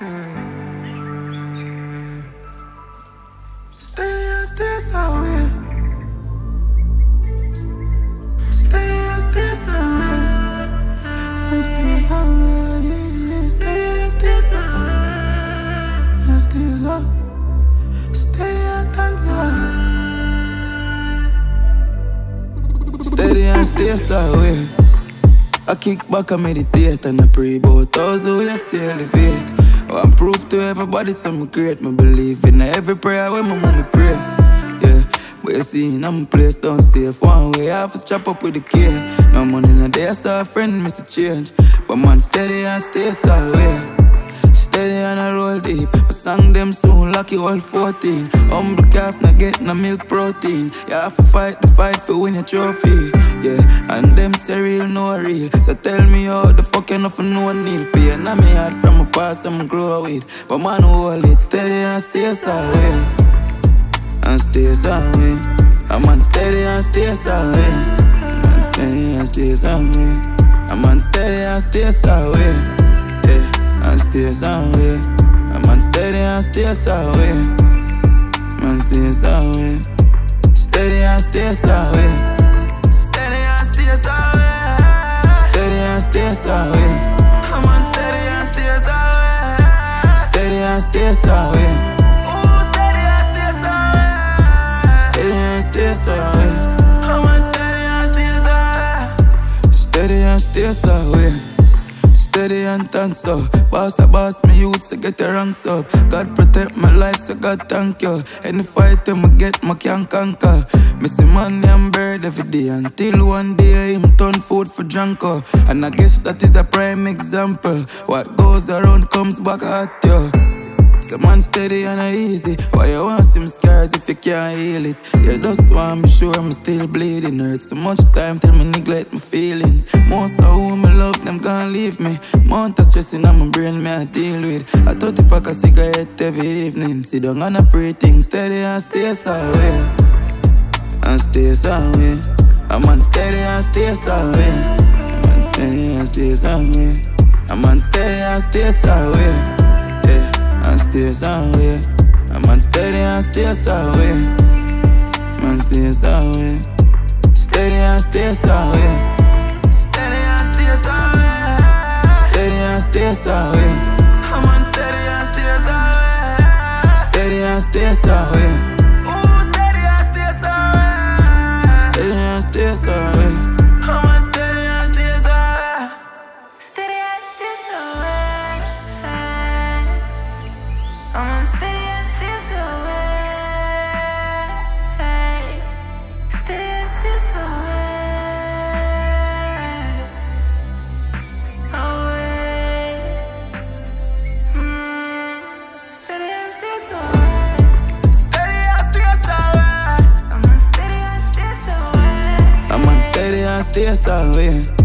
Steady and stay so weird. Steady and stay so weird. Stay so weird. Steady and stay so weird. Stay so. Steady and dance so. Steady and stay so weird. I kick back and meditate and I pray about thousand ways to elevate. I'm proof to everybody something great. Me believe in every prayer when my mommy pray. Yeah, but you see, I'm place down safe. One way I have to strap up with the care. No money in a day, so a friend miss a change. But man, steady and stay so way. Steady and I roll deep. I sang them soon, lucky all 14. Humble calf, not get no milk protein. You have to fight the fight for win your trophy. Yeah, and them say real, no real. So tell me how the fuck you know for no need pay. And me hard from my past I'm grow with. But man hold it steady and stay so way. And stay so way. I'm on steady and stay so way. Man steady and stay so way. I'm on steady and stay so way. Yeah, and stay so way. I'm on steady and stay so way. Man stay so way. Steady and stay so way. Steady and stay so way. I'm on steady and stay so way. Steady and stay so way. Ooh, steady and stay so way. Steady and stay so way. I'm on steady and stay so way. Steady and stay so way. Steady and dance so. Boss the boss, me youth, so get the ranks up. God protect my life, so God thank you. Any fight I get, I can conquer. Me see money and bird every day until one day him turn food for junker. And I guess that is a prime example. What goes around comes back at you. So man steady and easy. Why you want some scars if you can't heal it? You just want me sure I'm still bleeding. Hurt so much time till me neglect my feelings. Most of whom I love them can't leave me. Mount of stressing on my brain me I deal with. I 30 pack a cigarette every evening. Sit down and I pray things steady and stay so way. And stay so way. I'm on steady and stay so way. I'm on steady and stay so way. I'm on steady and stay so way. And stay so way. I'm on steady and stay so way. Man stay so way. Steady and stay so way. Steady and stay so way. Steady and stay so way. I'm on steady and stay so way. Steady and stay so way. Ooh, steady and stay so way. Steady and stay so way. I'm on steady and stay so way. Steady and stay so way. I'm on steady and stay so way. Steady and stay so way. Away. Steady and stay so way. Steady and stay so way. I'm on steady and stay so way. I'm on steady and stay so way.